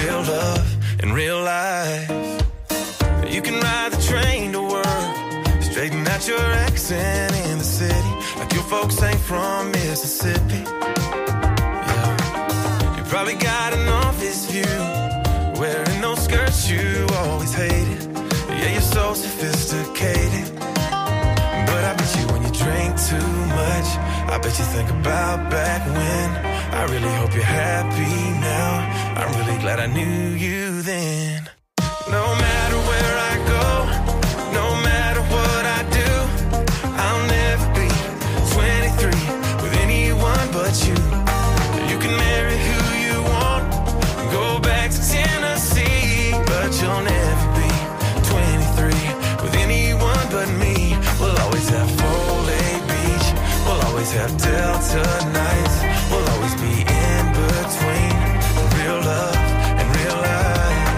real love in real life. You can ride the train to work, straighten out your accent in the city, like your folks ain't from Mississippi. Yeah. You probably got an office view, wearing those skirts you always hated. Yeah, you're so sophisticated. But I bet you when you drink too much, I bet you think about back when. I really hope you're happy now. I'm really glad I knew you then. No matter where I go, no matter what I do, I'll never be 23 with anyone but you. You can marry who you want, go back to Tennessee, but you'll never be 23 with anyone but me. We'll always have Foley Beach, we'll always have Delta nights, we'll always be in between real love and real life.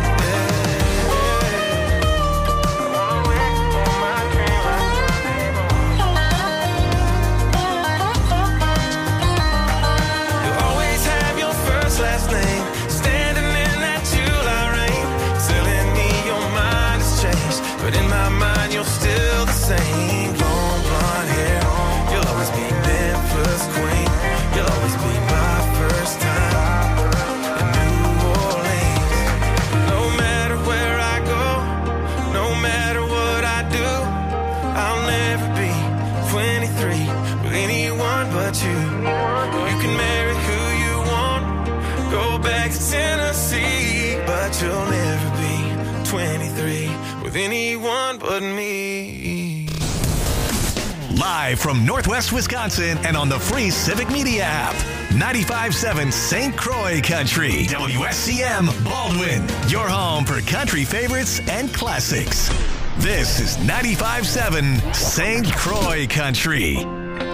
Last name, standing in that July rain, telling me your mind has changed, but in my mind you're still the same. Long blonde hair, you'll always be Memphis queen, you'll always be my first time in New Orleans. No matter where I go, no matter what I do, I'll never be 23 with anyone but you. You can marry who you want, go back to Tennessee, but you'll never be 23 with anyone but me. Live from Northwest Wisconsin and on the free Civic Media app. 95.7 St. Croix Country. WSCM Baldwin. Your home for country favorites and classics. This is 95.7 St. Croix Country.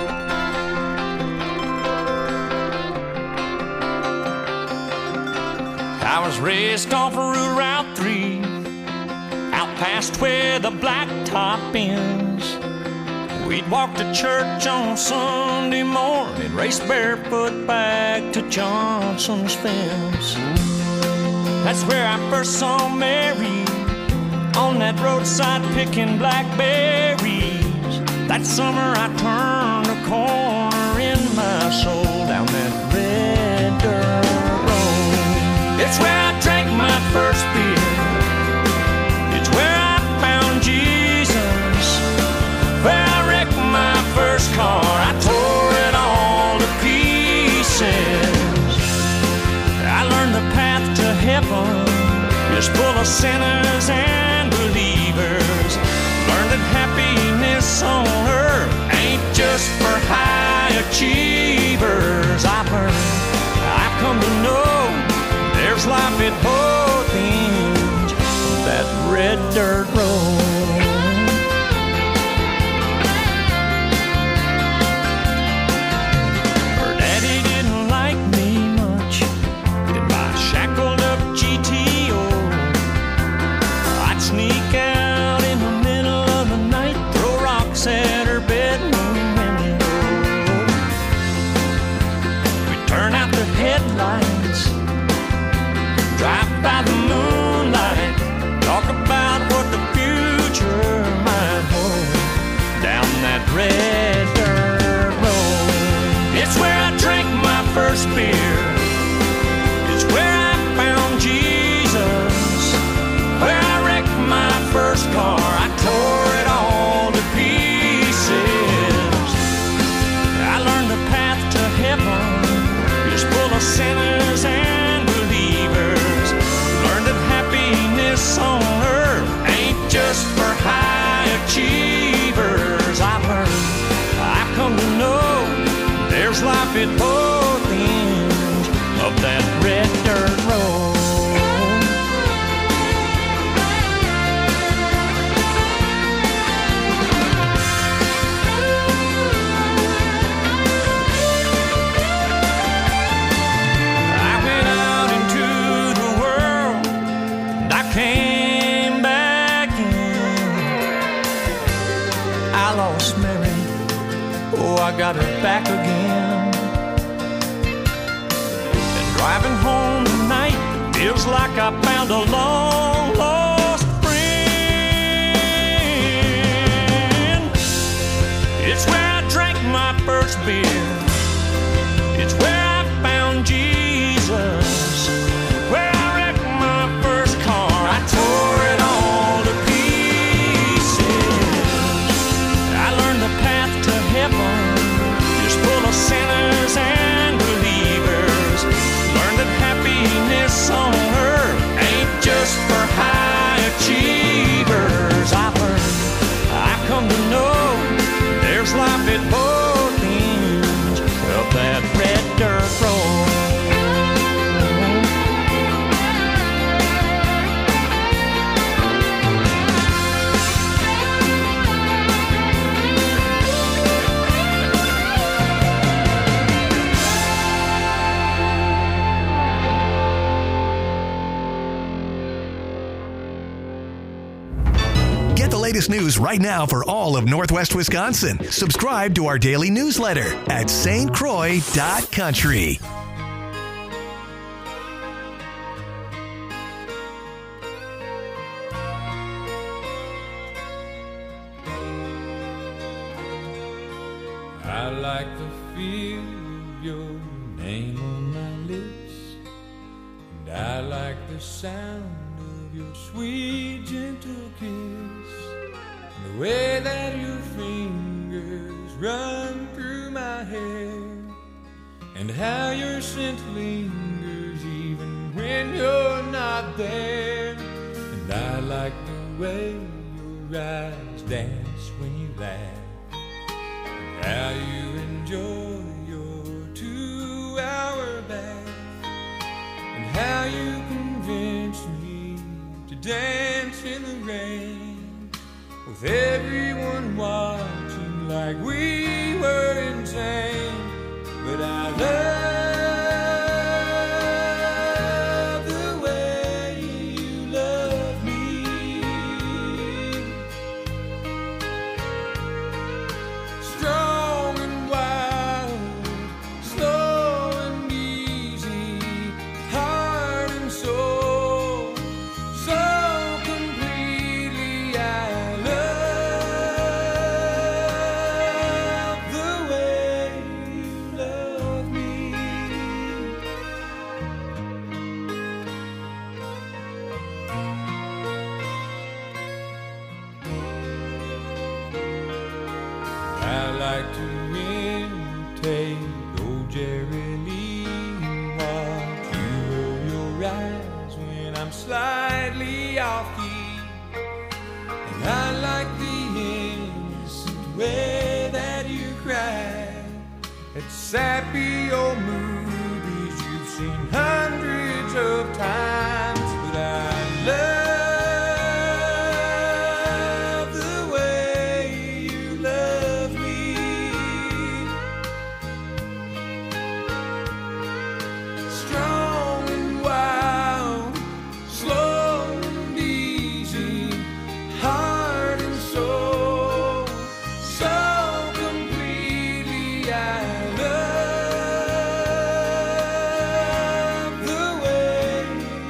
I was raised off of Route 3, out past where the blacktop ends. We'd walk to church on Sunday morning, race barefoot back to Johnson's fence. That's where I first saw Mary, on that roadside picking blackberries. That summer I turned a corner in my soul down that red dirt road. It's where I drank my first beer. It's where I found Jesus. Where I wrecked my first car. I tore it all to pieces. I learned the path to heaven is full of sinners and believers. Learned that happiness on earth ain't just for high achievers. I've come to know there's life at both ends of that red dirt road. Her daddy didn't like me much in my shackled up GTO. I'd sneak out in the middle of the night, throw rocks at her bedroom window. We'd turn out the headlights, drive by the moonlight, talk about what the future might hold down that red dirt road. It's where I drank my first beer. It's where I found Jesus. Where I wrecked my first car. I tore it all to pieces. I learned the path to heaven is full of sinners and believers. Learned that happiness on earth ain't just for high achievers. I've come to know there's life at both ends of that red dirt road. I got her back again. And driving home tonight, Feels like I found a long lost friend. It's where I drank my first beer. It's where I found Jesus. Where I wrecked my first car. I tore it all to pieces. I learned the path to heaven is full of sinners and believers. Learned that happiness on earth ain't just for high achievers. I've learned, I come to know, there's life at both ends of that red dirt road. Get the latest news right now for all of Northwest Wisconsin. Subscribe to our daily newsletter at stcroix.country. I like the feel of your name on my lips, and I like the sound of your sweet, gentle kiss, and the way that your fingers run through my hair, and how your scent lingers even when you're not there. And I like the way your eyes dance when you laugh, how you enjoy your 2-hour bath, and how you convince me to dance in the rain, with everyone watching like we were insane. But I love the way you love me. Strong and wild, slow and easy, heart and soul, so completely. I love the way you love me. I like to imitate old Jerry Lee, watch you roll your eyes when I'm slightly off key, and I like the innocent way that you cry at sappy old movies you've seen hundreds of times. But I love the way you love me. Strong and wild, slow and easy, heart and soul, so completely. I love the way you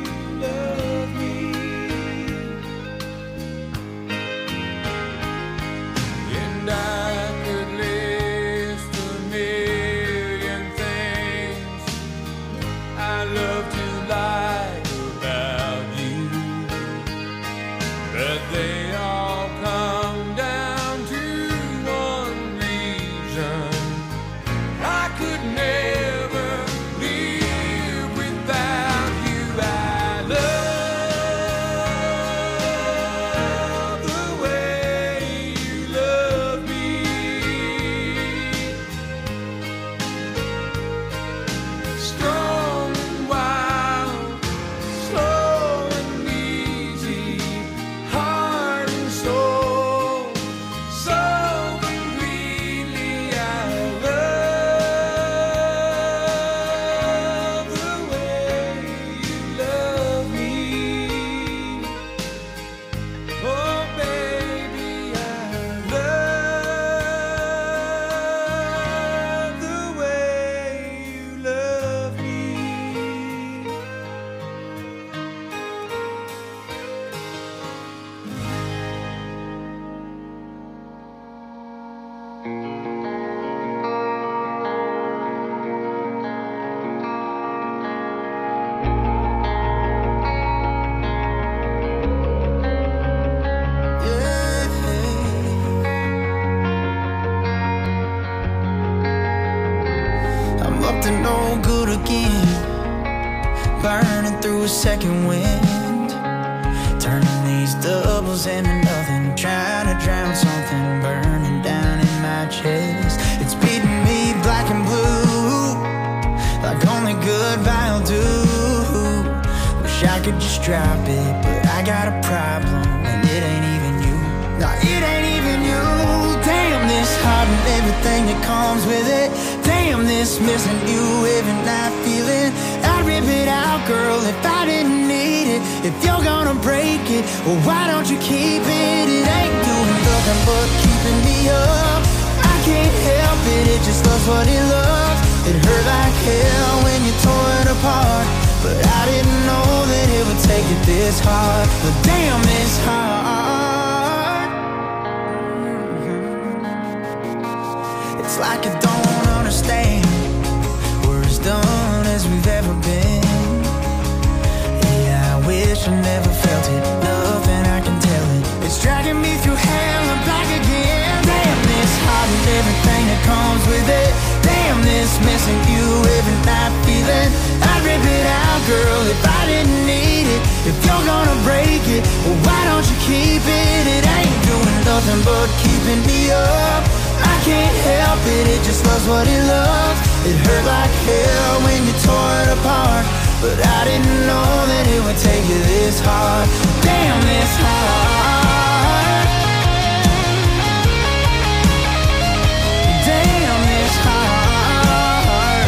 again, burning through a second wind, turning these doubles into nothing, trying to drown something burning down in my chest. It's beating me black and blue, like only goodbye will do. Wish I could just drop it, but I got a problem, and it ain't even you. No, it ain't even you. Damn, this heart and everything that comes with it. Damn, this missing you every night feeling. I'd rip it out, girl, if I didn't need it. If you're gonna break it, well, why don't you keep it? It ain't doing nothing but keeping me up. I can't help it, it just loves what it loves. It hurt like hell when you tore it apart, but I didn't know that it would take it this hard. But damn, it's hard. It's like I don't understand. We're as done as we've ever been. Yeah, I wish I never felt it. Nothing I can tell it. It's dragging me through hell and back again. Damn, this heart and everything that comes with it. Damn, this missing you every night feeling. I'd rip it out, girl, if I didn't need it. If you're gonna break it, well, why don't you keep it? It ain't doing nothing but keeping me up. I can't help it, it just loves what it loves. It hurt like hell when you tore it apart, but I didn't know that it would take you this hard. Damn, this hard. Damn, this hard.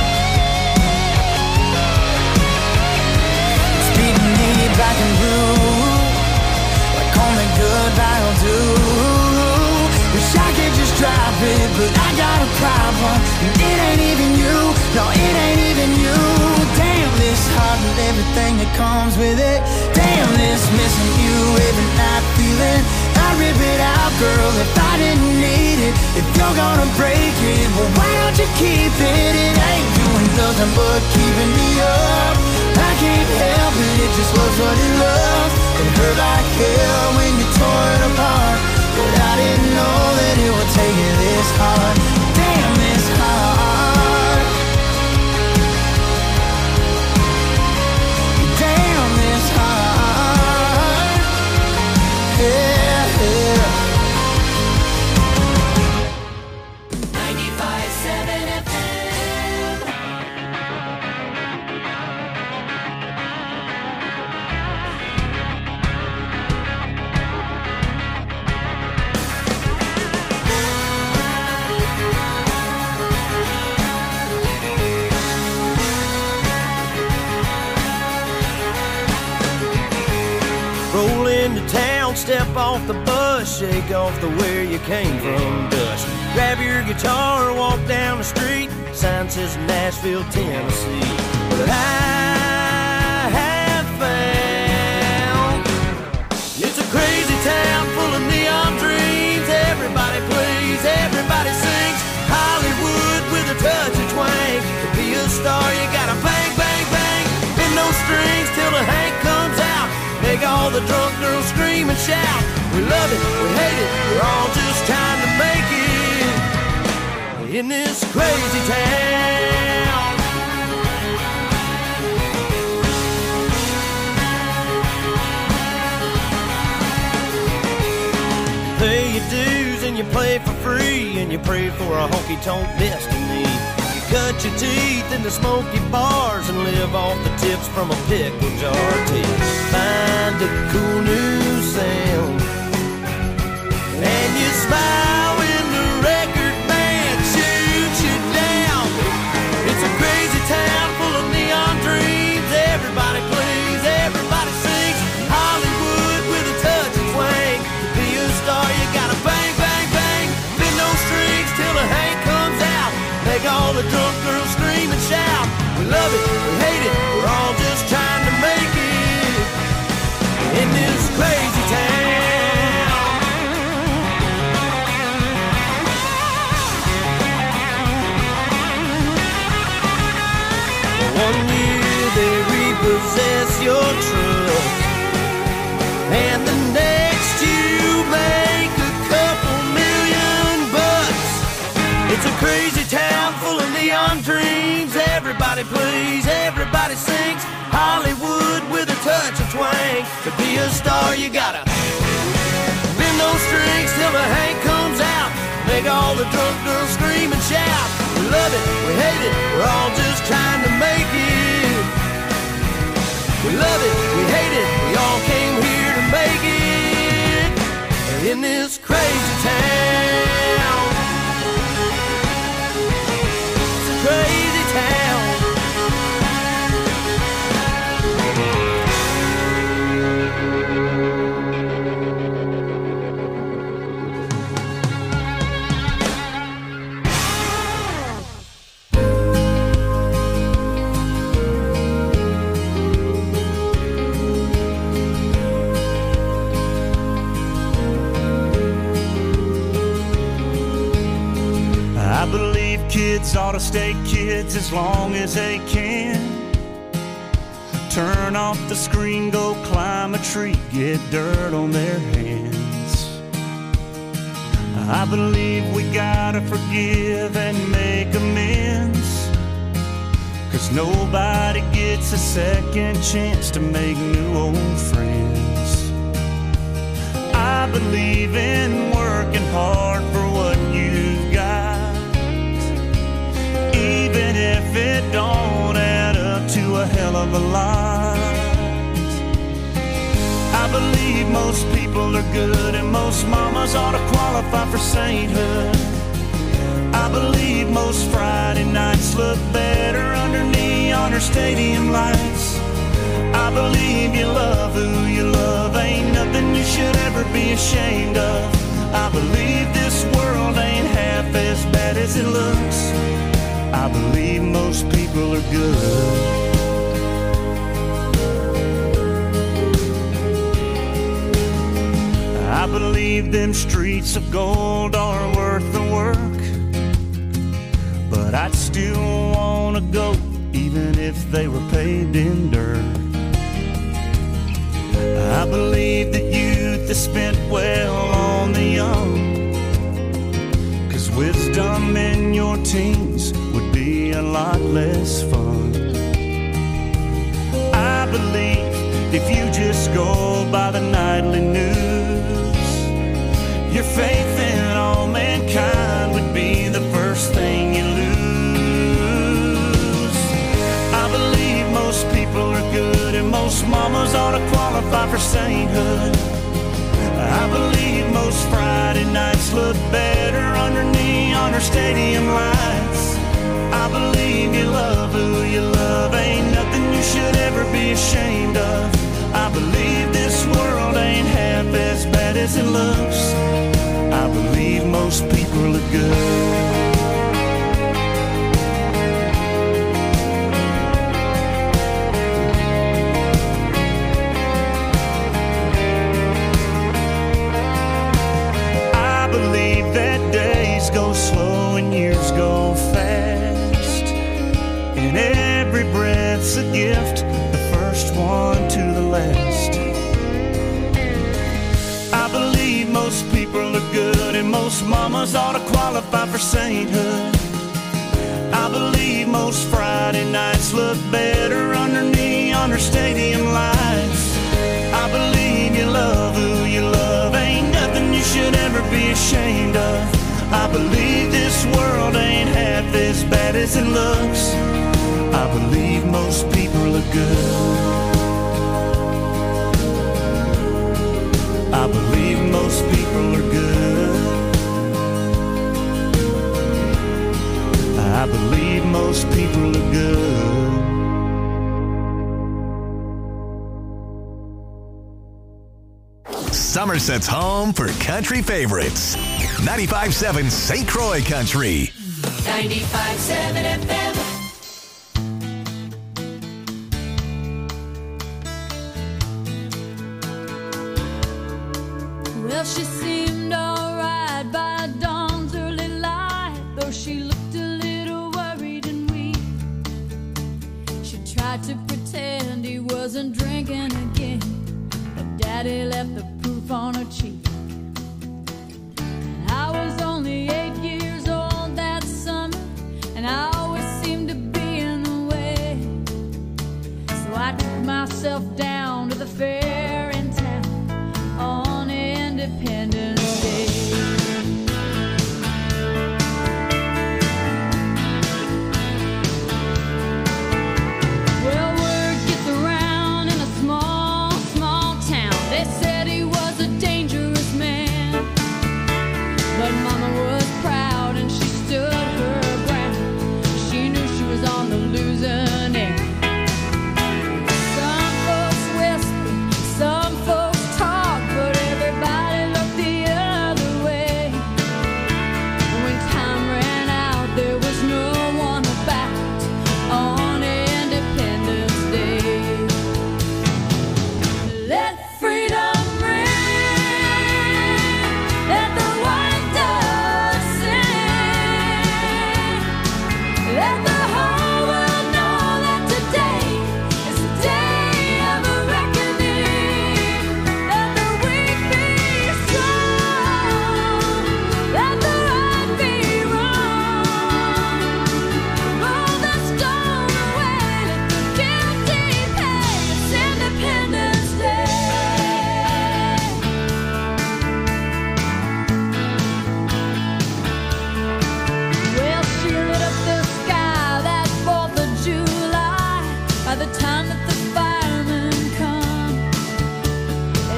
It's beating me black and blue, like only goodbye will do. Wish I could just drop it, but I got a problem, and it ain't even you. No, it ain't even you. Damn, this heart and everything that comes with it. Damn, this missing you every night feeling. I'd rip it out, girl, if I didn't need it. If you're gonna break it, well, why don't you keep it? It ain't doing nothing but keeping me up. I can't help it, it just loves what it loves. It hurt like hell when you tore it apart, but I didn't know that it would take you this hard. Damn, this hard. Damn, this hard. Yeah, yeah. 95.7 FM. Roll into town, step off the bus, shake off the where you came from dust. Grab your guitar, walk down the street, sign says Nashville, Tennessee. But I have found it's a crazy town full of neon dreams. Everybody plays, everybody sings. Hollywood with a touch of twang. To be a star, you gotta bang, bang, bang. Bend those strings till the Hank comes out. Make all the drunk girls scream and shout. We love it, we hate it, we're all just trying to make it in this crazy town. Pay your dues and you play for free, and you pray for a honky-tonk destiny. You cut your teeth in the smoky bars and live off the tips from a pickle jar till find a cool new sound. And you smile when the record band shoots you down. It's a crazy town full of neon dreams. Everybody plays, everybody sings. Hollywood with a touch of twang. To be a star, you gotta bang, bang, bang. Bend those strings till the Hank comes out. Make all the drunk girls scream and shout. We love it, we hate it, we're all just trying to make it in this crazy town. One year they repossess your truck, and the next you make a couple $1,000,000. It's a crazy town full of neon dreams. Everybody plays, everybody sings Hollywood with a touch of twang. To be a star, you gotta bend those strings till the Hank comes out. Make all the drunk girls scream and shout. We love it, we hate it, we're all just trying to make it. We love it, we hate it, we all came here to make it. In this crazy town, it's a crazy town. I believe kids ought to stay kids as long as they can. Turn off the screen, go climb a tree, get dirt on their hands. I believe we gotta forgive and make amends, 'cause nobody gets a second chance to make new old friends. I believe in working hard for what you've got, even if it don't add up to a hell of a lot. I believe most people are good and most mamas ought to qualify for sainthood. I believe most Friday nights look better under neon or stadium lights. I believe you love who you love, ain't nothing you should ever be ashamed of. I believe this world ain't half as bad as it looks. I believe most people are good. I believe them streets of gold are worth the work, but I'd still wanna go even if they were paved in dirt. I believe that youth is spent well on the young, 'cause wisdom in your teens would be a lot less fun. I believe if you just go by the nightly news, your faith in all mankind would be the first thing you lose. I believe most people are good and most mamas ought to qualify for sainthood. I believe most Friday nights look better under neon or stadium lights. I believe you love who you love, ain't nothing you should ever be ashamed of. I believe this world ain't half as bad as it looks. I believe most people are good. I believe that days go slow and years go fast, and every breath's a gift, the first one to the last. I believe most people are good and most mamas ought to qualify for sainthood. I believe most Friday nights look better under neon or stadium lights. I believe you love who you love, ain't nothing you should ever be ashamed of. I believe this world ain't half as bad as it looks. I believe most people are good. I believe most people are good. I believe most people are good. Somerset's home for country favorites. 95.7 St. Croix Country. 95.7 FM. Well, she seemed alright by dawn's early light, though she looked a little worried and weak. She tried to pretend he wasn't drinking again, but Daddy left the proof on her cheek. I was only 8 years old that summer, and I always seemed to be in the way.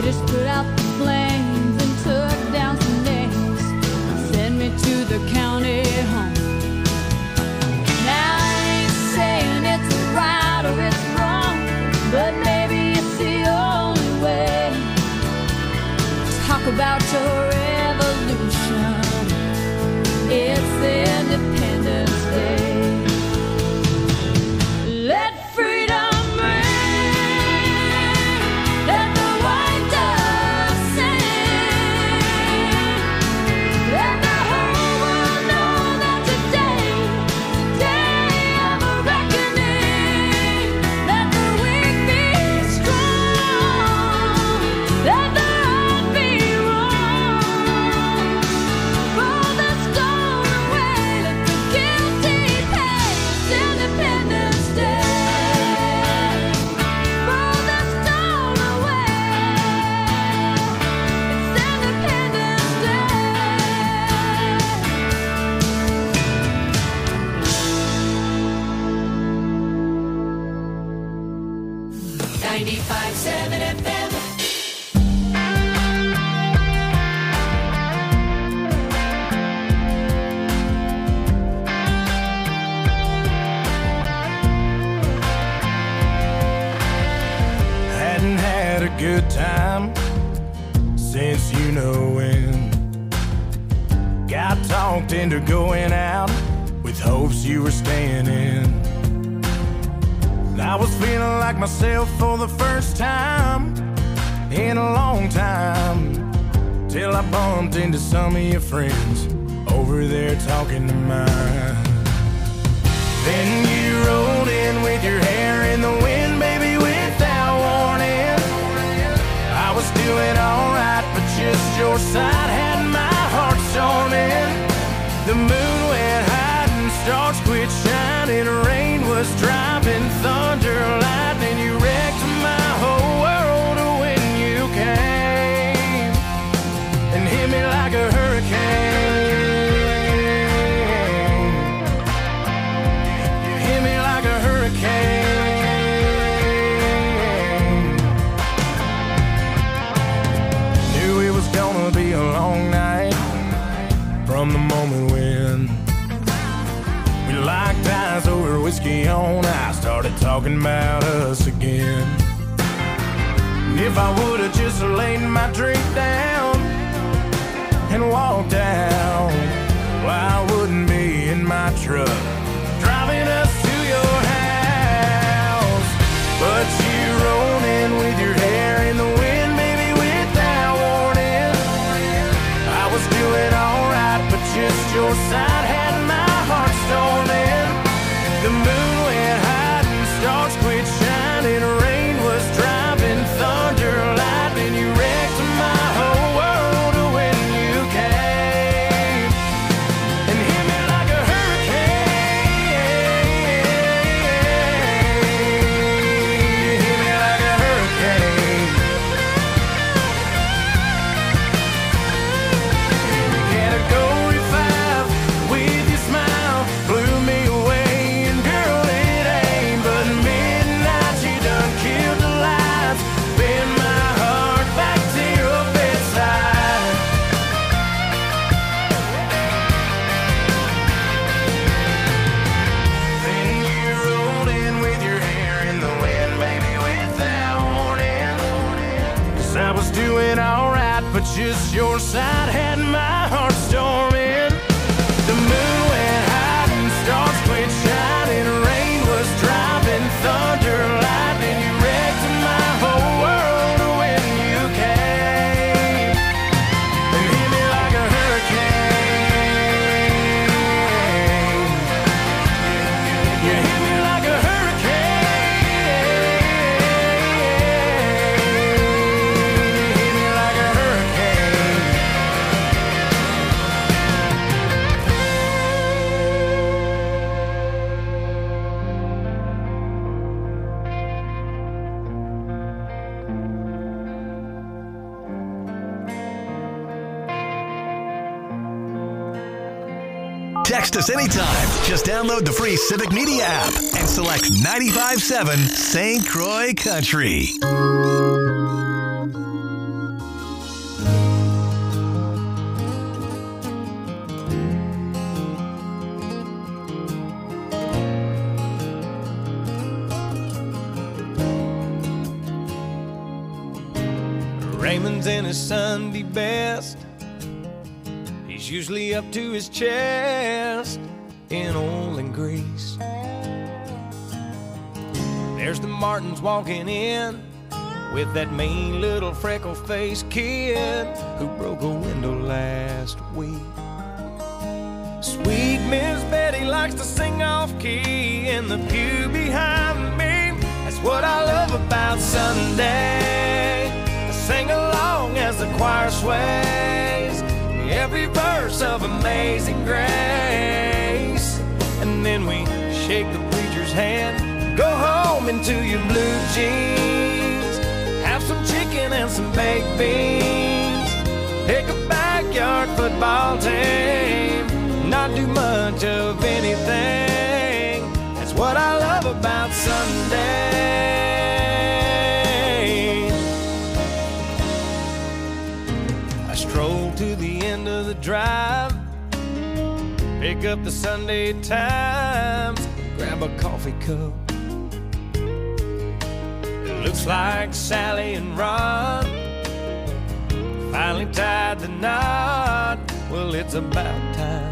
just put out the flames and took down some names, sent me to the county home. Now I ain't saying it's right or it's wrong, but maybe it's the only way. Talk about your revolution. It's Independence Day. Let freedom ring, let the white dove sing, let the whole world know that today, day of a reckoning. Let the weak be strong, let the right be wrong. Roll the stone away, let the guilty pay. It's Independence Day. Roll the stone away. It's Independence Day. 95.7 FM. Hadn't had a good time since you know when. Got talked into going out with hopes you were staying in. I was feeling like myself for the first time in a long time, till I bumped into some of your friends over there talking to mine. Then you rolled in with your hair in the wind, baby, without warning. I was doing alright, but just your side had my heart storming. The moon went high and stars quit shining. Rain was driving, thunder, lightning. You wrecked my whole world when you came and hit me like a hurricane. You hit me like a hurricane. Knew it was gonna be a long night from the moment when we locked eyes over whiskey on ice, started talking about us again. And if I would've just laid my drink down and walked out, well, I wouldn't be in my truck driving us to your house. But you rolled in with your hair in the wind, baby, without warning. I was doing alright, but just your side had my heart storming. The moon went high and stars quit shining. Rain was driving, thunder, lightning. You wrecked my whole world when you came and hit me like a hurricane. You hit me like a hurricane. Category 5 with your smile blew me away, and girl, it ain't but midnight. You done killed the lights, bend my heart back to your bedside. Then you rolled in with your hair in the wind, baby, without warning. 'Cause I was doing alright, but just your side had my heart storming. The moon went high and stars quit shining. Rain was driving, thunder, lightning. You wrecked my whole world when you came and hit me like a hurricane. You hit me like a hurricane. You hit me like a hurricane. Text us anytime. Just download the free Civic Media app and select 95.7 St. Croix Country. Raymond's in his Sunday best. He's usually up to his chest in oil and grease. There's the Martins walking in with that mean little freckle-faced kid who broke a window last week. Sweet Miss Betty likes to sing off-key in the pew behind me. That's what I love about Sunday. I sing along as the choir sways every verse of Amazing Grace. And then we shake the preacher's hand, go home into your blue jeans, have some chicken and some baked beans, pick a backyard football team, not do much of anything. That's what I love about Sunday. I stroll to the end of the drive, pick up the Sunday Times, grab a coffee cup. It looks like Sally and Ron finally tied the knot. Well, it's about time.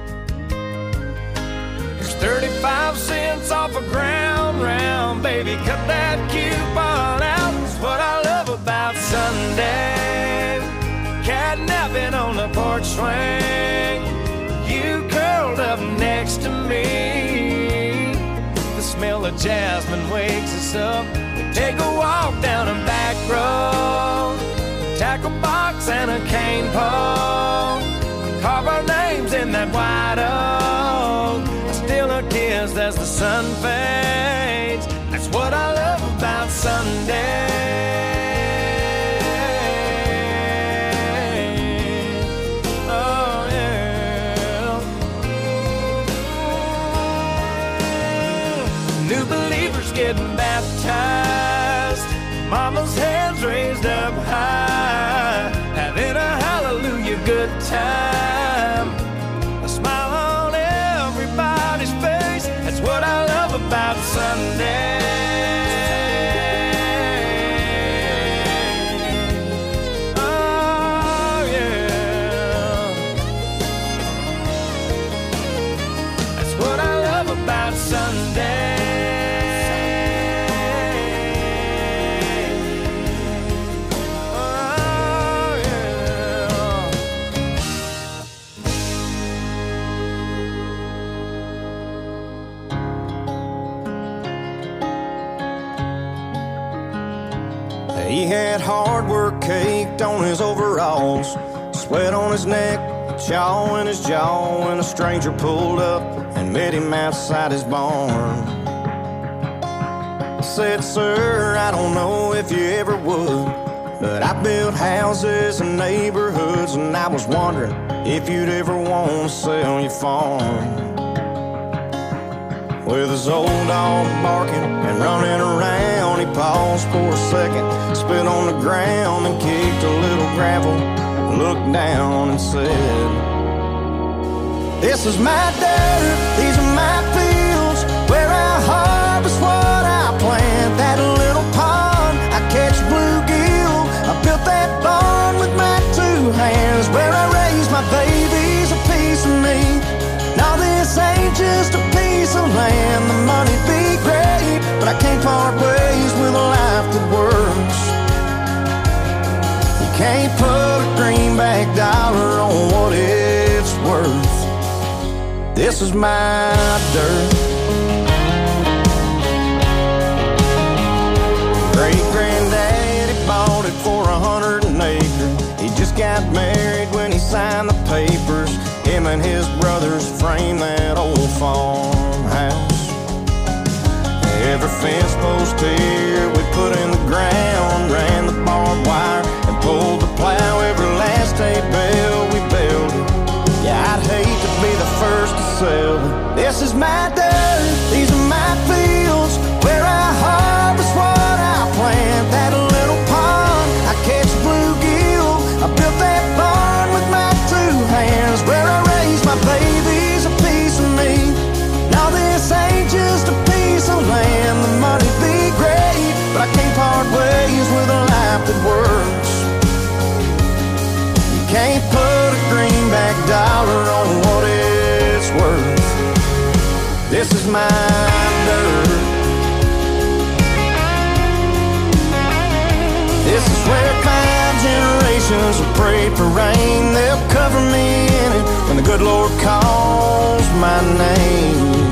There's 35 cents off a ground round, baby, cut that coupon out. That's what I love about Sunday. Catnapping on the porch swing, you curled up next to me. The smell of jasmine wakes us up. We take a walk down a back road, tackle box and a cane pole, carve our names in that white oak, steal a kiss as the sun fades. That's what I love about Sunday. Getting baptized, mama's hands raised up high, having a hallelujah good time, a smile on everybody's face. That's what I love about Sunday. Oh yeah, that's what I love about Sunday. He had hard work caked on his overalls, sweat on his neck, chaw in his jaw, when a stranger pulled up and met him outside his barn. I said, sir, I don't know if you ever would, but I built houses and neighborhoods, and I was wondering if you'd ever want to sell your farm. With his old dog barking and running around, he paused for a second, spit on the ground and kicked a little gravel, looked down and said, this is my dirt, these are my fields, where I harvest what I plant. That little pond, I catch bluegill, I built that barn with my two hands, where I raise my babies, a piece of me. Now this ain't just a piece of land, the money'd be great, but I can't part ways with a life that works. You can't put a greenback dollar on what it's worth. This is my dirt. Great-granddaddy bought it for 100 an acre. He just got married when he signed the papers. Him and his brothers framed that old farmhouse. Every fence post here we put in the ground, ran the barbed wire and pulled the plow. Every last hay bale we built it. Yeah, I'd hate to be the first to sell it. This is my dirt, these are my fields, where I harvest what I plant. That little pond, I catch bluegill, I built that barn with my two hands, where I raise my babies, a piece of me. Now this ain't just a piece of land, the money'd be great, but I can't part ways with a life that works. This is my dirt. This is where 5 generations will pray for rain. They'll cover me in it when the good Lord calls my name.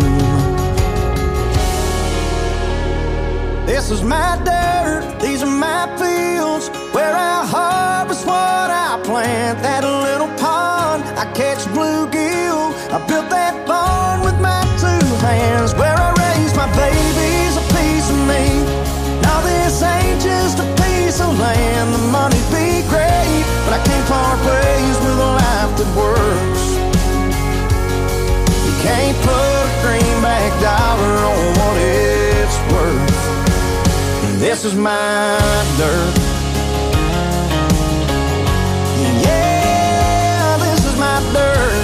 This is my dirt, these are my fields, where I harvest what I plant. That little pond, I catch bluegill. I built that barn with my 2 hands, where I raise my babies, a piece of me. Now this ain't just a piece of land. The money be great, but I can't part ways with a life that works. You can't put a greenback dollar on what it's worth. This is my dirt. Yeah, this is my dirt.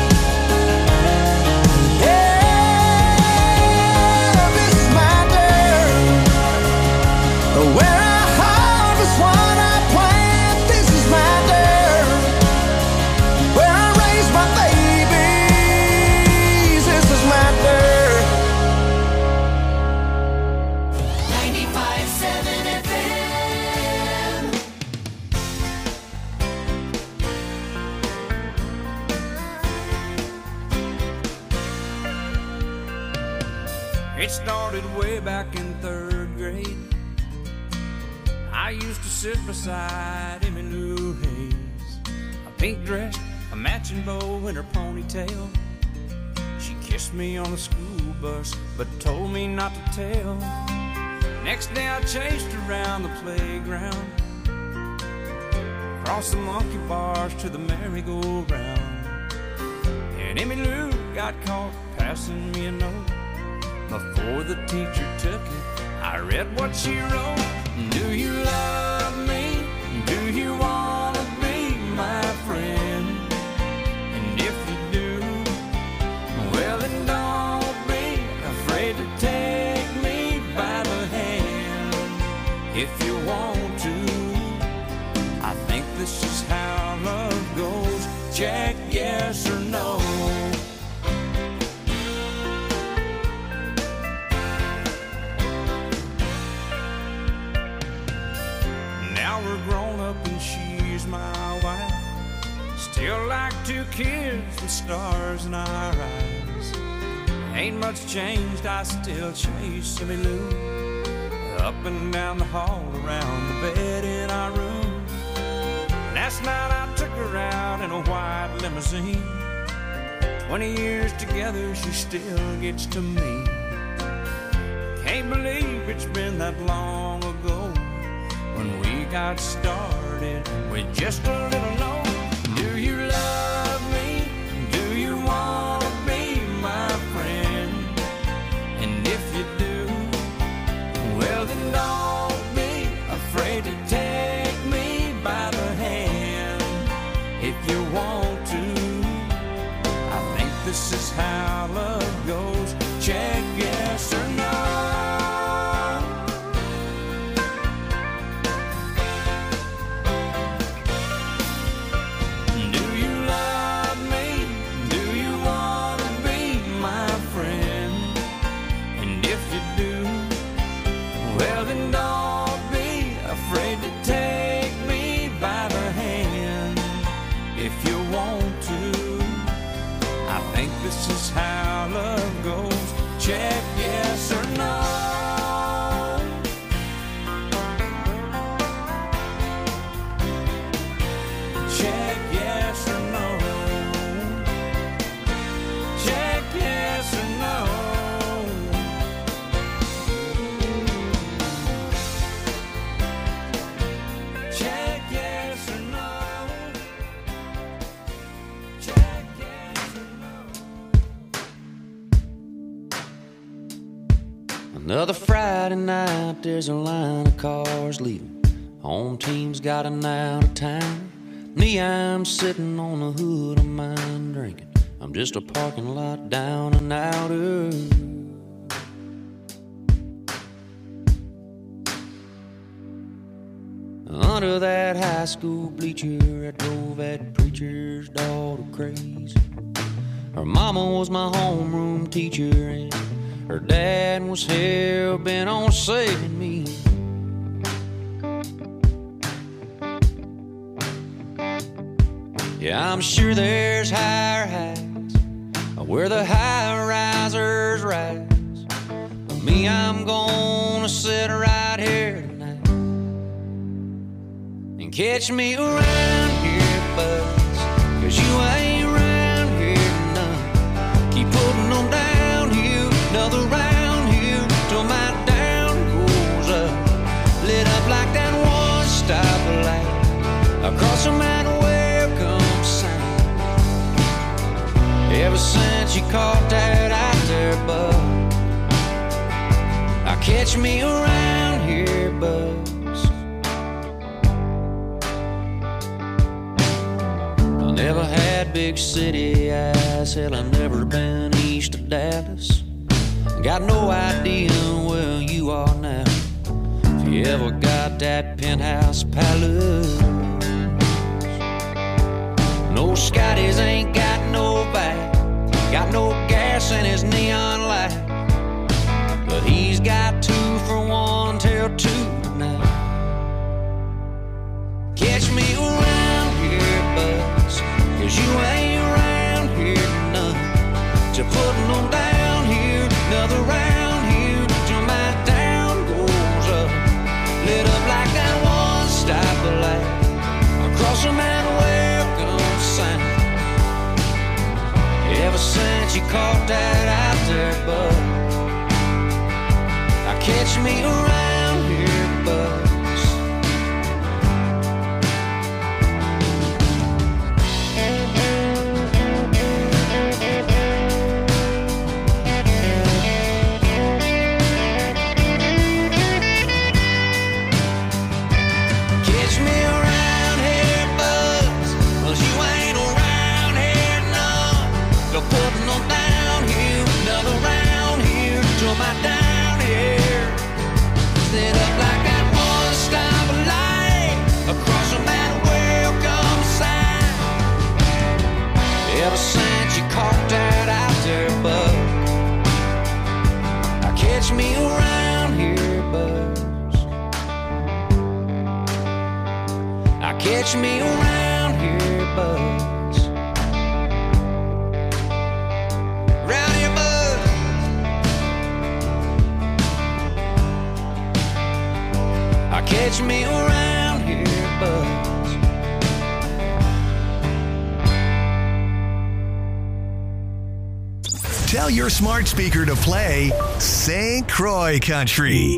Yeah, this is my dirt. Where I harvest what I plant. This is my dirt. Where I raise my babies. This is my dirt. 95.7 FM. It started way back in 3rd grade. I used to sit beside Emmylou Hayes, a pink dress, a matching bow in her ponytail. She kissed me on the school bus, but told me not to tell. Next day I chased her around the playground, across the monkey bars to the merry-go-round. And Emmylou got caught passing me a note. Before the teacher took it, I read what she wrote. Do you love me? Do you wanna be my friend? And if you do, well then don't be afraid to take me by the hand. If you want to, I think this is how love goes. Check yes or no. We're grown up and she's my wife. Still like 2 kids with stars in our eyes. Ain't much changed, I still chase Emmylou up and down the hall, around the bed in our room. Last night I took her out in a white limousine. 20 years together, she still gets to me. Can't believe it's been that long ago when we got started with just a little note. Do you love me? Do you want to be my friend? And if you do, well then don't be afraid to take me by the hand. If you want to, I think this is how love goes. Check yes or no. This is how love goes. Check yes or no. Check yes or no. Check yes or no. Check yes or no. Check yes or no. Another Friday night, there's a line of cars leaving. Home team's got an out of town. Me, I'm sitting on the hood of mine drinking. I'm just a parking lot down and outer. Under that high school bleacher, I drove that preacher's daughter crazy. Her mama was my homeroom teacher, and her dad was hell-bent on saving me. Yeah, I'm sure there's higher heights where the high-risers rise. But me, I'm gonna sit right here tonight and catch me around here, buzz, 'cause you ain't around here none. Keep putting on downhill, another round here, till my down goes up. Lit up like that one stoplight across the mountain. Ever since you caught that out there, bud, I catch me around here, buzz. I never had big city eyes, hell, I've never been east of Dallas. Got no idea where you are now, if you ever got that penthouse palace. No, Scotty's ain't got no back, got no gas in his neon light, but he's got 2 for 1 till 2 tonight. Catch me around here, buzz, 'cause you ain't around here none. Just putting on down here, another round here, till my down goes up. Lit up like that one stoplight across the mountain. Ever since you caught that out there, bud, I catch me around here, buzz. Catch me around here, buzz, 'cause you ain't around here none. Putting on down here, another round here, till my down here. Set up like that one stoplight across the mountain, welcome sign. Ever since you caught that out there, bud, I catch me around here, buzz. I catch me around here, buzz. Catch me around here, buzz. Tell your smart speaker to play St. Croix Country.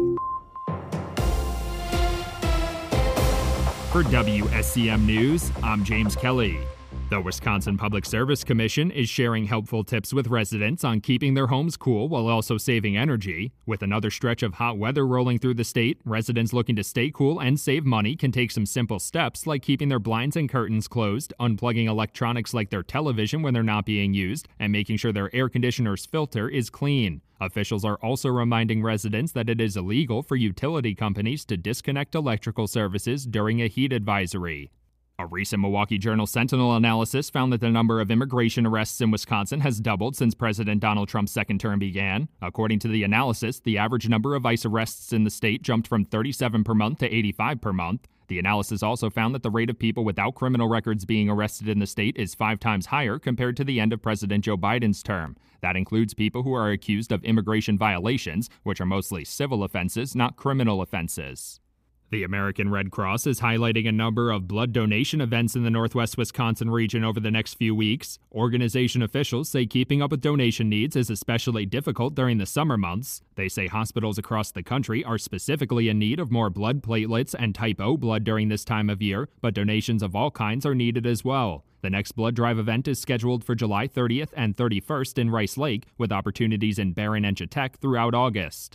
For WSCM News, I'm James Kelly. The Wisconsin Public Service Commission is sharing helpful tips with residents on keeping their homes cool while also saving energy. With another stretch of hot weather rolling through the state, residents looking to stay cool and save money can take some simple steps like keeping their blinds and curtains closed, unplugging electronics like their television when they're not being used, and making sure their air conditioner's filter is clean. Officials are also reminding residents that it is illegal for utility companies to disconnect electrical services during a heat advisory. A recent Milwaukee Journal Sentinel analysis found that the number of immigration arrests in Wisconsin has doubled since President Donald Trump's second term began. According to the analysis, the average number of ICE arrests in the state jumped from 37 per month to 85 per month. The analysis also found that the rate of people without criminal records being arrested in the state is 5 times higher compared to the end of President Joe Biden's term. That includes people who are accused of immigration violations, which are mostly civil offenses, not criminal offenses. The American Red Cross is highlighting a number of blood donation events in the Northwest Wisconsin region over the next few weeks. Organization officials say keeping up with donation needs is especially difficult during the summer months. They say hospitals across the country are specifically in need of more blood platelets and type O blood during this time of year, but donations of all kinds are needed as well. The next blood drive event is scheduled for July 30th and 31st in Rice Lake, with opportunities in Barron and Chautauqua throughout August.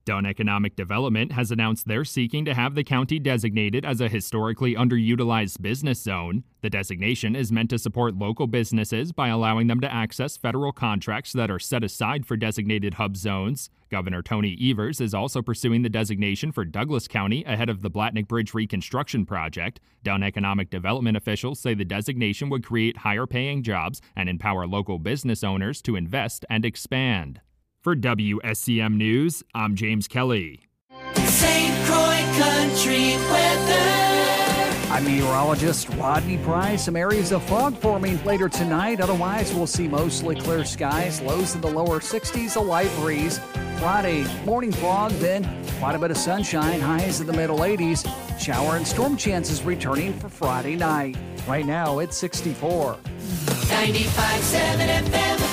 Dunn Economic Development has announced they're seeking to have the county designated as a historically underutilized business zone. The designation is meant to support local businesses by allowing them to access federal contracts that are set aside for designated hub zones. Governor Tony Evers is also pursuing the designation for Douglas County ahead of the Blatnick Bridge reconstruction project. Dunn Economic Development officials say the designation would create higher-paying jobs and empower local business owners to invest and expand. For WSCM News, I'm James Kelly. St. Croix Country weather. I'm meteorologist Rodney Price. Some areas of fog forming later tonight. Otherwise, we'll see mostly clear skies. Lows in the lower 60s, a light breeze. Friday, morning fog, then quite a bit of sunshine. Highs in the middle 80s. Shower and storm chances returning for Friday night. Right now, it's 64. 95.7 FM.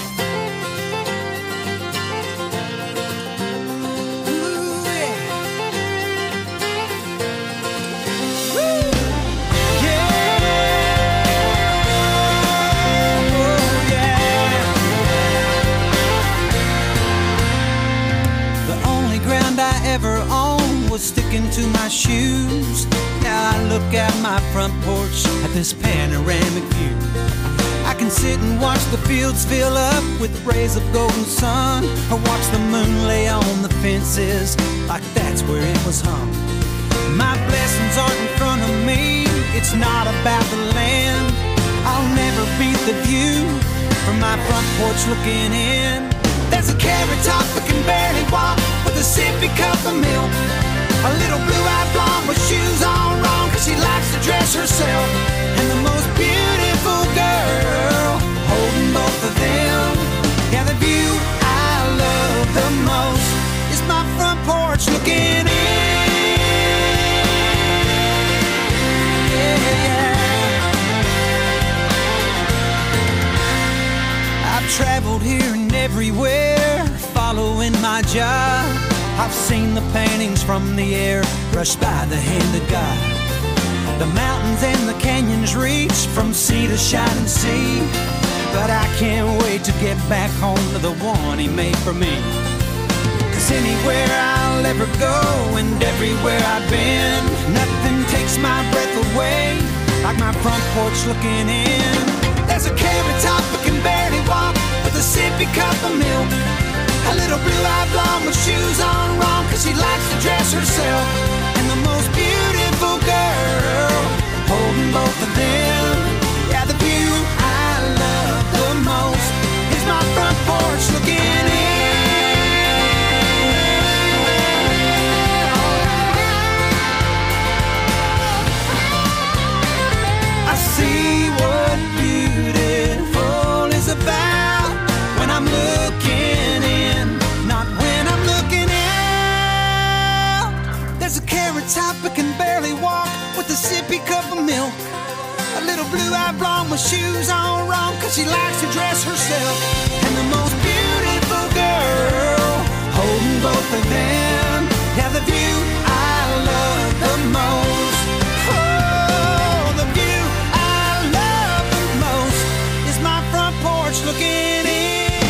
Ever owned was sticking to my shoes. Now I look out my front porch at this panoramic view. I can sit and watch the fields fill up with rays of golden sun, or watch the moon lay on the fences like that's where it was hung. My blessings aren't in front of me, it's not about the land. I'll never beat the view from my front porch looking in. There's a carrot top that can barely walk with a sippy cup of milk. A little blue-eyed blonde with shoes on wrong, cause she likes to dress herself. And the most beautiful girl holding both of them. Yeah, the view I love the most is my front porch looking in. Yeah. I've traveled here and everywhere, following my job. I've seen the paintings from the air, brushed by the hand of God. The mountains and the canyons reach from sea to shining sea. But I can't wait to get back home to the one he made for me. Cause anywhere I'll ever go and everywhere I've been, nothing takes my breath away like my front porch looking in. There's a carrot top that can barely walk with a sippy cup of milk. A little blue-eyed blonde with shoes on wrong, cause she likes to dress herself. And the most beautiful girl holding both of them. Yeah, the view I love the most is my front porch looking in. I see what beautiful is about when I'm looking in, not when I'm looking out. There's a carrot top that can barely walk with a sippy cup of milk. A little blue-eyed blonde with shoes on wrong, cause she likes to dress herself. And the most beautiful girl holding both of them. Yeah, the view I love the most. Oh, the view I love the most is my front porch looking in.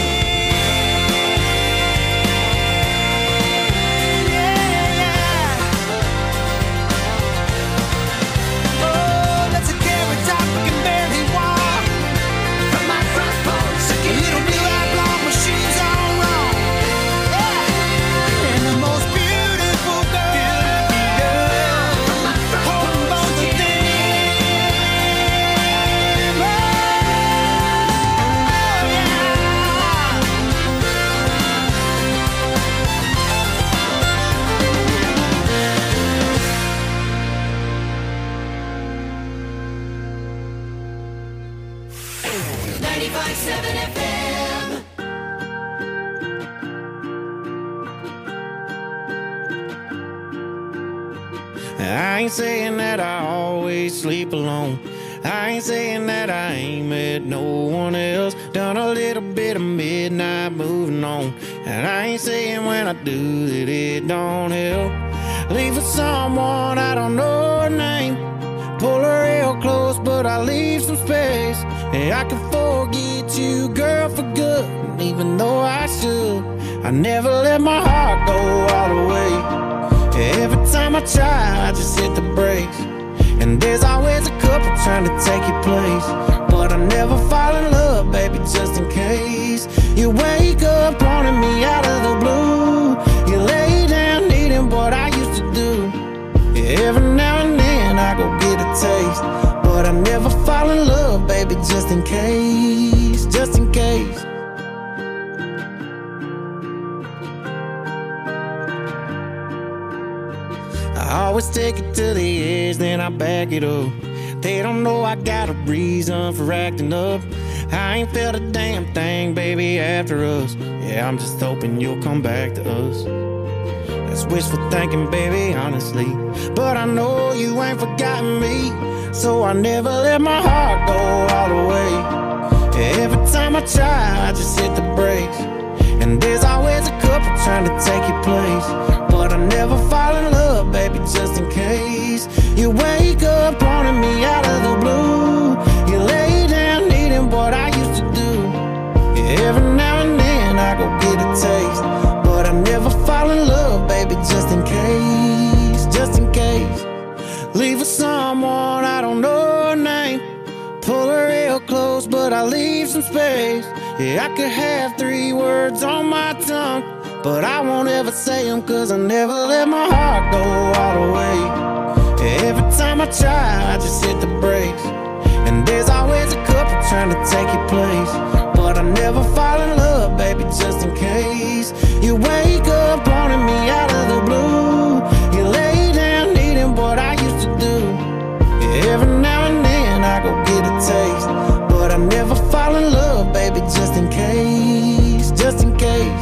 I ain't saying that I always sleep alone. I ain't saying that I ain't met no one else. Done a little bit of midnight moving on. And I ain't saying when I do that it don't help. Leave for someone I don't know her name. Pull her real close, but I leave some space. And I can forget you, girl, for good, even though I should. I never let my heart go all the way. Every time I try, I just hit the brakes. And there's always a couple trying to take your place. But I never fall in love, baby, just in case. You wake up wanting me out of the blue. You lay down needing what I used to do. Every now and then I go get a taste. But I never fall in love, baby, just in case. Just in case. I always take it to the edge, then I back it up. They don't know I got a reason for acting up. I ain't felt a damn thing, baby, after us. Yeah, I'm just hoping you'll come back to us. That's wishful thinking, baby, honestly. But I know you ain't forgotten me. So I never let my heart go all the way. Every time I try, I just hit the brakes. And there's always a couple trying to take your place. But I never fall in love, baby, just in case. You wake up wanting me out of the blue. You lay down needing what I used to do. Every now and then I go get a taste. But I never fall in love, baby, just in case. Just in case. Leave with someone, I don't know her name. Pull her real close, but I leave some space. Yeah, I could have 3 words on my tongue, but I won't ever say them, cause I never let my heart go all the way. Every time I try, I just hit the brakes. And there's always a couple trying to take your place. But I never fall in love, baby, just in case. You wake up wanting me out of the blue. You lay down needing what I used to do. Every now and then I go get a taste. But I never fall in love, baby, just in case. Just in case.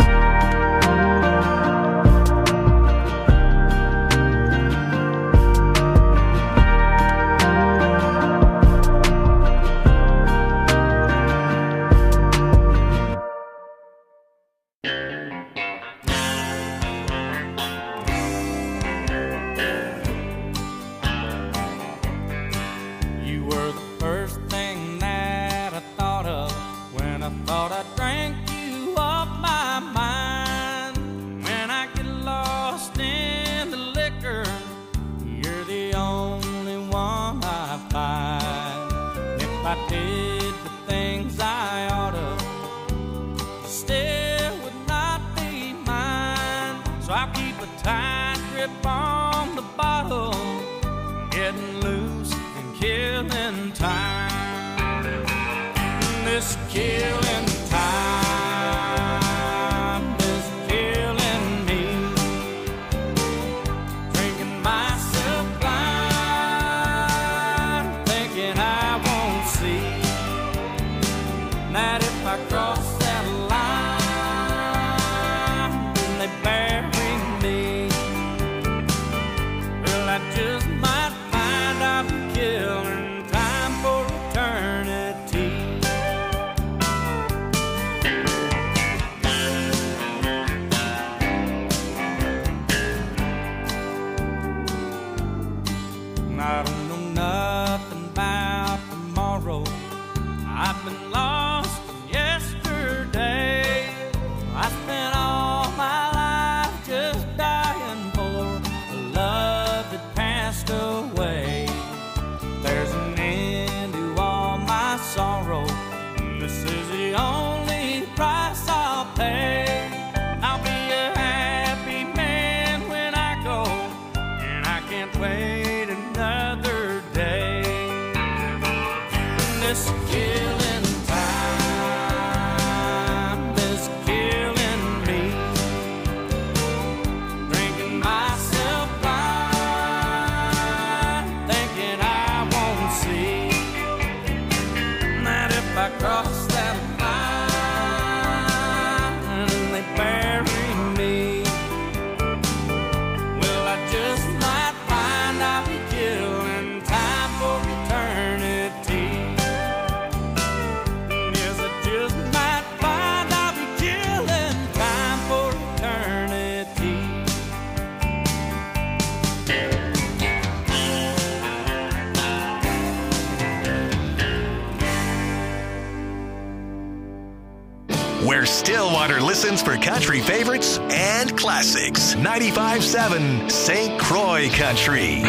where Stillwater listens for country favorites and classics. 95.7 St. Croix Country.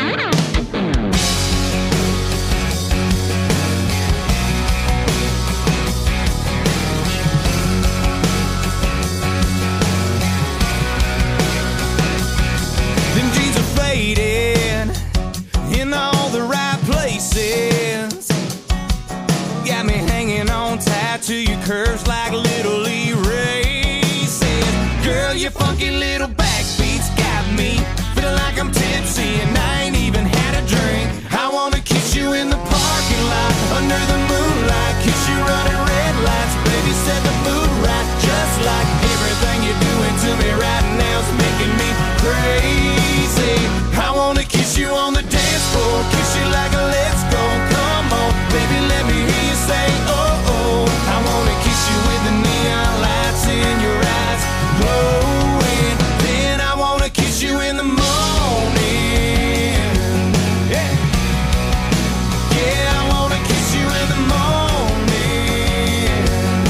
Them jeans are faded in all the right places. Got me hanging on tight to your curves like little erases. Girl, your funky little backbeats got me feeling like I'm tipsy and I ain't even had a drink. I wanna kiss you in the parking lot under the moonlight, kiss you running red lights, baby, set the mood right. Just like everything you're doing to me right now is making me crazy. I wanna kiss you on the dance floor, kiss you like a let's go. Come on, baby, let me hear you say oh oh. I wanna kiss you with the neon lights in your eyes glowing. Then I wanna kiss you in the morning. Yeah, yeah, I wanna kiss you in the morning.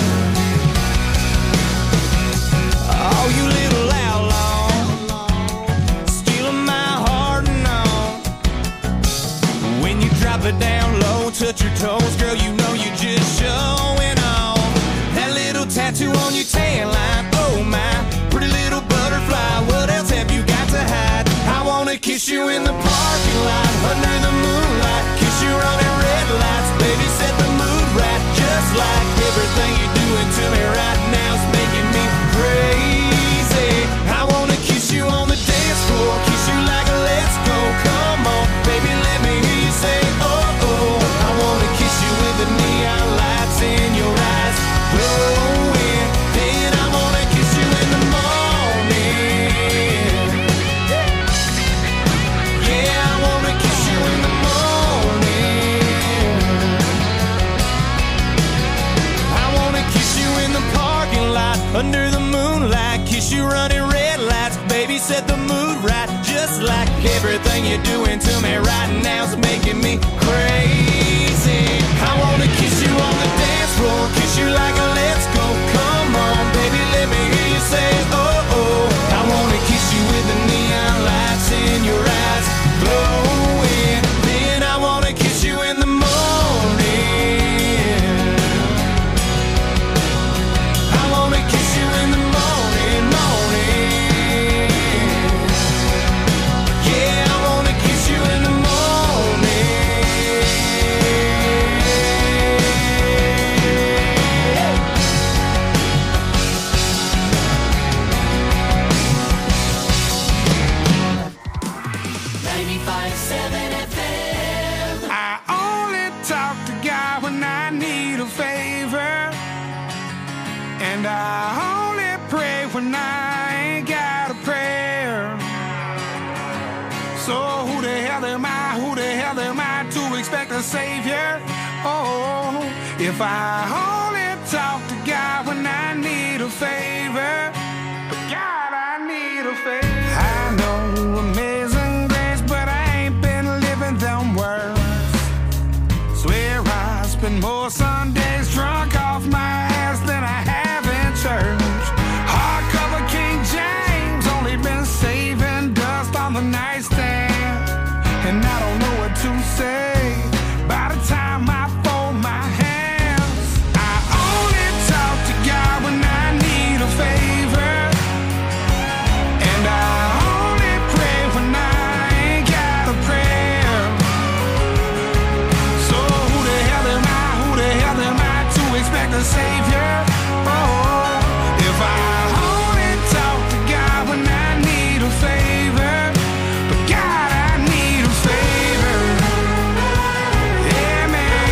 Oh, you little outlaw, stealing my heart and all. When you drop it down low, touch your toes, girl, you know you just showing off. That little tattoo on your tan line, oh my, pretty little butterfly, what else have you got to hide? I wanna kiss you in the parking lot, under the moonlight, kiss you running red lights, baby, set the mood right. Just like everything you're doing to me right now is making me crazy. I wanna kiss you on the dance floor, kiss you like a let's go. Come on, baby, let me hear you say oh oh. I wanna kiss you with the neon lights in your eyes glowing. Then I wanna kiss you in the morning. Yeah, I wanna kiss you in the morning. I wanna kiss you in the parking lot under the moonlight, kiss you running red lights, baby, set the mood right. Just like everything you're doing to me right now is making me crazy. I wanna kiss you on the dance floor, kiss you like a let's go. Come on, baby, let me hear you say oh oh. I wanna kiss you with the neon lights in your eyes glowing. Then I wanna kiss you in the morning. I wanna kiss you in the morning, morning. Yeah, I wanna kiss you in the morning. 95.7 FM. I only talk to God when I need a favor, and I only pray when I ain't got a prayer. So who the hell am I? Who the hell am I to expect a savior? Oh, if I only talk to God when I need a favor, but God, I need a favor. I know amazing grace, but I ain't been living them words. Swear I spend more Sundays drunk off my ass than I have in church. Hardcover King James, only been saving dust on the nightstand, and I don't know what to say by the time I fold my hands. I only talk to God when I need a favor, and I only pray when I ain't got a prayer. So who the hell am I? Who the hell am I to expect a savior? Oh, if I only talk to God when I need a favor, but God, I need a favor. Yeah, man.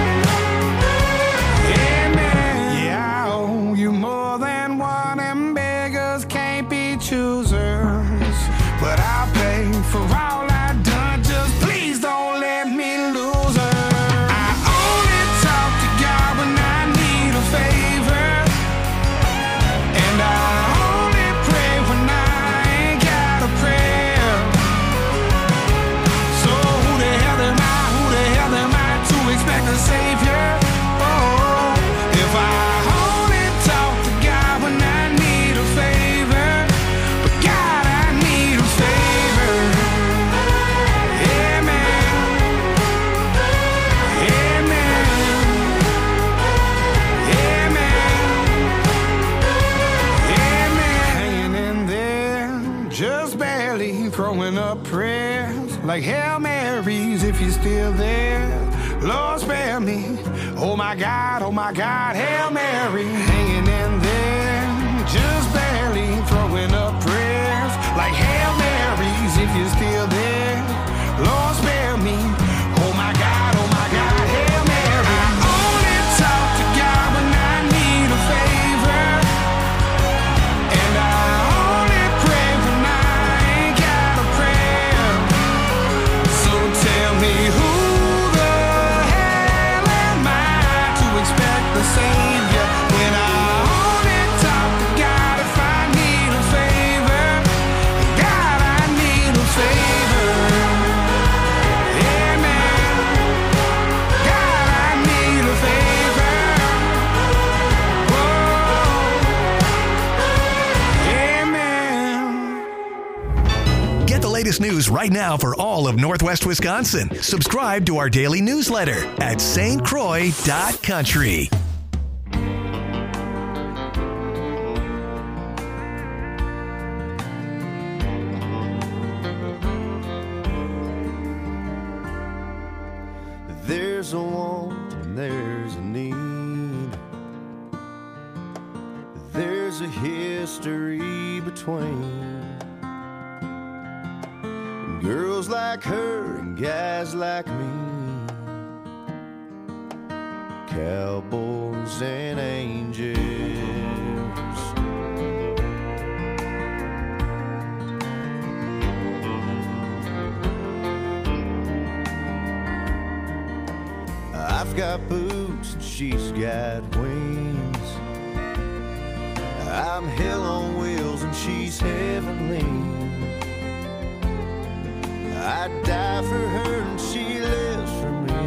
Yeah, man. Yeah, I owe you more than one, and beggars can't be choosers. But I'll pay for all I've done, just please don't let me lose her. I only talk to God when I need a favor, and I only pray when I ain't got a prayer. So who the hell am I? Who the hell am I to expect a savior? Oh, if I only talk to God up prayers like Hail Marys if you're still there. Lord, spare me. Oh my God, Hail Mary. Hanging in there, just barely throwing up prayers like Hail Marys if you're still there. Lord, spare me. Oh my God, Hail Mary. I only talk to God when I need a favor, and I only pray when I ain't got a prayer. So tell me who the hell am I to expect the Savior when I only talk to God if I need a favor? God, I need a favor. Latest news right now for all of Northwest Wisconsin. Subscribe to our daily newsletter at stcroix.country. There's a want and there's a need. There's a history between girls like her and guys like me, cowboys and angels. I've got boots and she's got wings. I'm hell on wheels and she's heavenly. I'd die for her and she lives for me.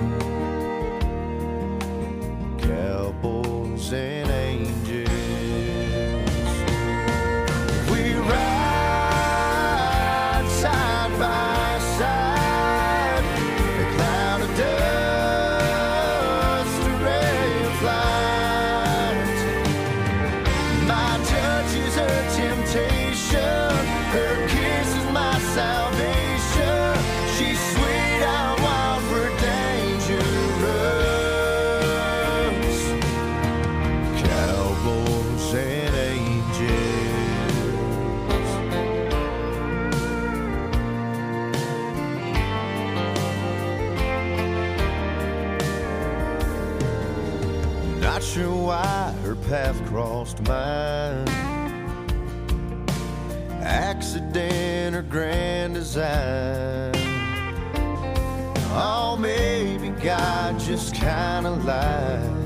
Cowboys and angels. We ride side by side. A cloud of dust, a ray of light. My touch is her temptation. Her kiss is my salvation. She's sweet, I'm wild, we're dangerous. Cowboys and angels. Not sure why her path crossed mine. Accident or grand design. Oh, maybe God just kinda lied.